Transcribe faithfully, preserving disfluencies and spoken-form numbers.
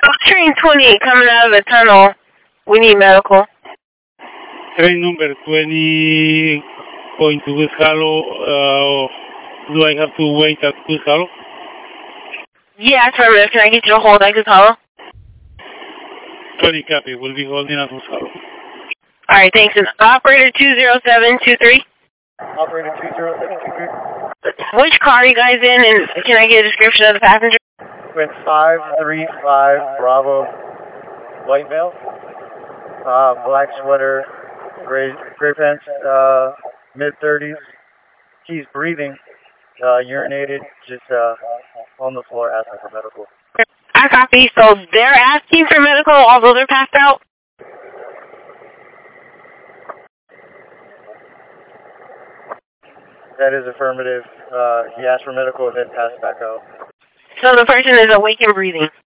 Train twenty-eight coming out of the tunnel. We need medical. Train number twenty going to West Hollow. Uh, do I have to wait at West Hollow? Yeah, affirmative. Can I get you to hold at West Hollow? twenty copy. We'll be holding at West Hollow. Alright, thanks. And operator two zero seven two three? Operator two zero seven two three. Which car are you guys in, and can I get a description of the passenger? With five three five Bravo White Veil. Uh, black sweater, gray, gray pants, uh, mid thirties. He's breathing, uh, urinated, just uh, on the floor asking for medical. I copy. So they're asking for medical, although they're passed out? That is affirmative. Uh, he asked for medical and then passed back out. So the person is awake and breathing?